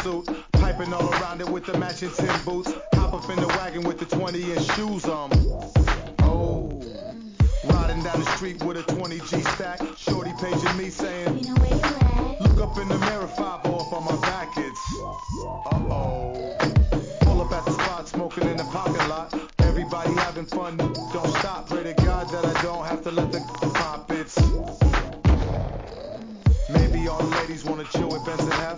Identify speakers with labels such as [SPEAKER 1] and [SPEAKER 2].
[SPEAKER 1] suit, piping all around it with the matching tin boots. Hop up in the wagon with the 20-inch shoes on. Oh, riding down the street with a 20G stack. Shorty paging me saying,
[SPEAKER 2] you know where you at?
[SPEAKER 1] look up in the mirror, 5 off on my back. It's uh-oh. Pull up at the spot, smoking in the parking lot. Everybody having fun.